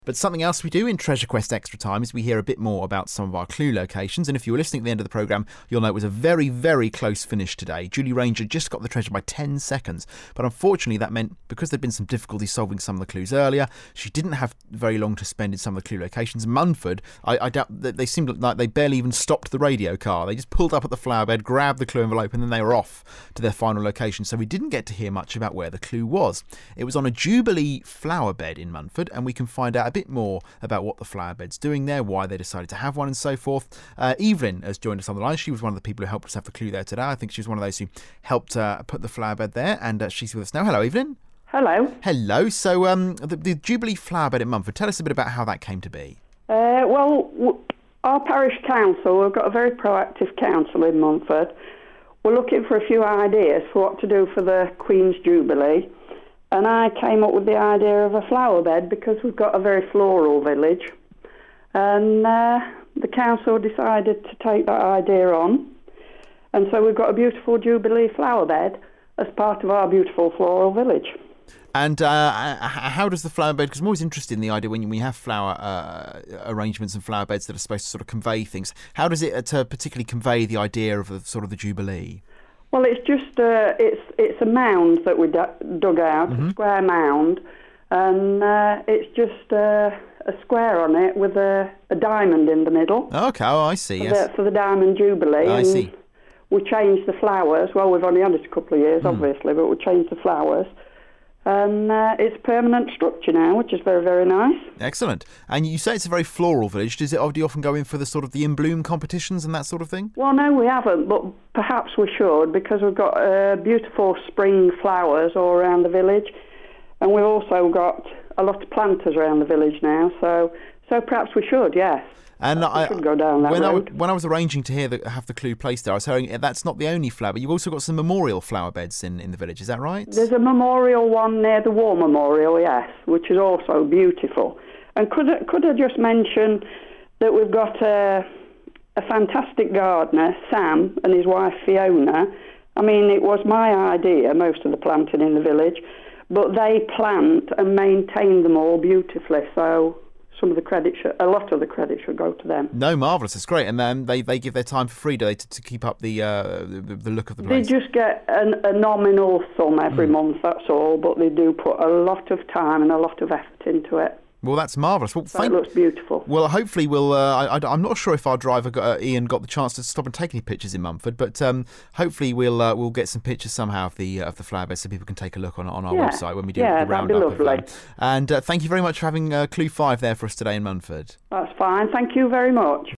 But something else we do in Treasure Quest Extra Time is we hear a bit more about some of our clue locations. And if you were listening at the end of the programme, you'll know it was a very, very close finish today. Julie Ranger just got the treasure by 10 seconds. But unfortunately, that meant because there'd been some difficulty solving some of the clues earlier, she didn't have very long to spend in some of the clue locations. Munford, I doubt that they seemed like they barely even stopped the radio car. They just pulled up at the flower bed, grabbed the clue envelope, and then they were off to their final location. So we didn't get to hear much about where the clue was. It was on a Jubilee flower bed in Munford, and we can find out a bit more about what the flower bed's doing there, why they decided to have one, and so forth. Evelyn has joined us on the line. She was one of the people who helped us have the clue there today. I think she was one of those who helped put the flower bed there, and she's with us now. Hello, Evelyn. Hello. Hello. So the Jubilee flower bed at Munford, tell us a bit about how that came to be. Our parish council, we've got a very proactive council in Munford. We're looking for a few ideas for what to do for the Queen's Jubilee. And I came up with the idea of a flower bed because we've got a very floral village. And the council decided to take that idea on. And so we've got a beautiful Jubilee flower bed as part of our beautiful floral village. And how does the flower bed, because I'm always interested in the idea when we have flower arrangements and flower beds that are supposed to sort of convey things, how does it particularly convey the idea of sort of the Jubilee? Well, it's just it's a mound that we dug out, a square mound, and it's just a square on it with a diamond in the middle. Okay, I see. For the Diamond Jubilee. I see. We changed the flowers. Well, we've only had it a couple of years, obviously, but we changed the flowers. And it's a permanent structure now, which is very, very nice. Excellent. And you say it's a very floral village. Do you often go in for the sort of the in bloom competitions and that sort of thing? Well, no, we haven't, but perhaps we should, because we've got beautiful spring flowers all around the village, and we've also got a lot of planters around the village now, so perhaps we should, yes. And I should go down that road. When I was arranging to have the clue placed there, I was hearing that's not the only flower, but you've also got some memorial flower beds in the village. Is that right? There's a memorial one near the War Memorial, yes, which is also beautiful. And could I just mention that we've got a fantastic gardener, Sam, and his wife Fiona. I mean, it was my idea, most of the planting in the village, but they plant and maintain them all beautifully, so a lot of the credit should go to them. No, marvellous, it's great. And then they give their time for free, do they, to keep up the look of the place? They just get a nominal sum every month, that's all, but they do put a lot of time and a lot of effort into it. Well, that's marvellous. Well, it looks beautiful. Well, hopefully we'll... I'm not sure if our driver, Ian, got the chance to stop and take any pictures in Munford, but hopefully we'll get some pictures somehow of the flower bed so people can take a look on our website when we do the roundup. Yeah, that'd be lovely. And thank you very much for having Clue 5 there for us today in Munford. That's fine. Thank you very much.